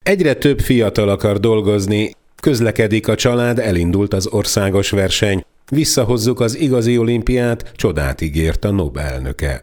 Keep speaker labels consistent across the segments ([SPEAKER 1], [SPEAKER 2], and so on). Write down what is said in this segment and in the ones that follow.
[SPEAKER 1] Egyre több fiatal akar dolgozni, közlekedik a család, elindult az országos verseny. Visszahozzuk az igazi olimpiát, csodát ígért a NOB elnöke.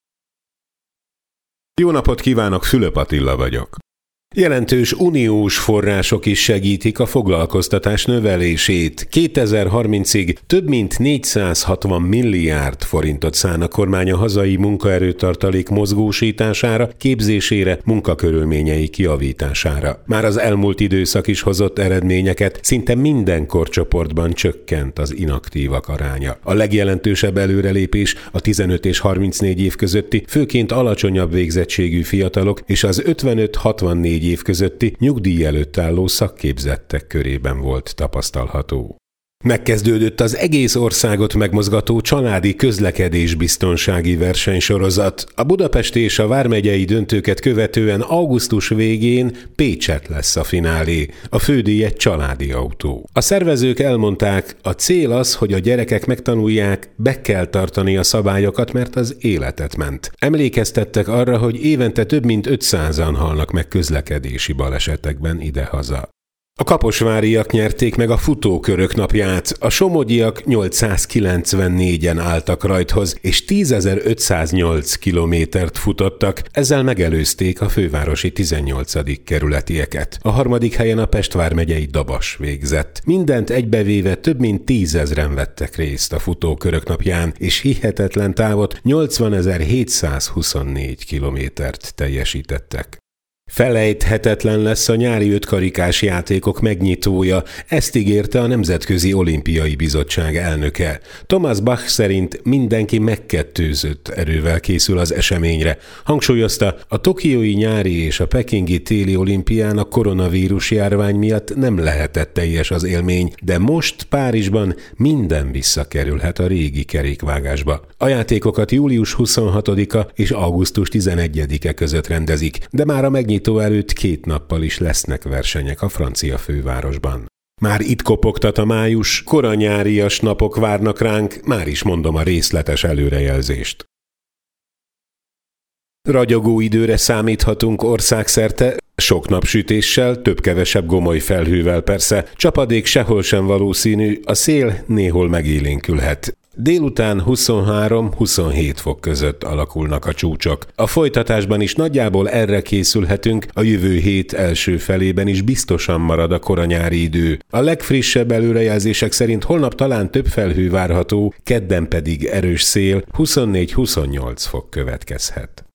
[SPEAKER 1] Jó napot kívánok, Fülöp Attila vagyok. Jelentős uniós források is segítik a foglalkoztatás növelését. 2030-ig több mint 460 milliárd forintot szán a kormány a hazai munkaerőtartalék mozgósítására, képzésére, munkakörülményeik javítására. Már az elmúlt időszak is hozott eredményeket, szinte minden korcsoportban csökkent az inaktívak aránya. A legjelentősebb előrelépés a 15 és 34 év közötti, főként alacsonyabb végzettségű fiatalok és az 55-64 év közötti nyugdíj előtt álló szakképzettek körében volt tapasztalható. Megkezdődött az egész országot megmozgató családi közlekedésbiztonsági versenysorozat. A budapesti és a vármegyei döntőket követően augusztus végén Pécset lesz a finálé. A fődíj egy családi autó. A szervezők elmondták, a cél az, hogy a gyerekek megtanulják, be kell tartani a szabályokat, mert az életet ment. Emlékeztettek arra, hogy évente több mint 500-an halnak meg közlekedési balesetekben idehaza. A kaposváriak nyerték meg a futókörök napját, a somogyiak 894-en álltak rajthoz, és 10.508 kilométert futottak, ezzel megelőzték a fővárosi 18. kerületieket. A harmadik helyen a Pest vármegyei Dabas végzett. Mindent egybevéve több mint 10 000-en vettek részt a futókörök napján, és hihetetlen távot 80.724 kilométert teljesítettek. Felejthetetlen lesz a nyári ötkarikás játékok megnyitója, ezt ígérte a Nemzetközi Olimpiai Bizottság elnöke. Thomas Bach szerint mindenki megkettőzött erővel készül az eseményre. Hangsúlyozta, a tokiói nyári és a pekingi téli olimpián a koronavírus járvány miatt nem lehetett teljes az élmény, de most Párizsban minden visszakerülhet a régi kerékvágásba. A játékokat július 26-a és augusztus 11-e között rendezik, de már a megnyitó előtt 2 nappal is lesznek versenyek a francia fővárosban. Már itt kopogtat a május, koranyárias napok várnak ránk, már is mondom a részletes előrejelzést. Ragyogó időre számíthatunk országszerte, sok napsütéssel, több-kevesebb gomoly felhővel persze, csapadék sehol sem valószínű, a szél néhol megélénkülhet. Délután 23-27 fok között alakulnak a csúcsok. A folytatásban is nagyjából erre készülhetünk, a jövő hét első felében is biztosan marad a koranyári idő. A legfrissebb előrejelzések szerint holnap talán több felhő várható, kedden pedig erős szél, 24-28 fok következhet.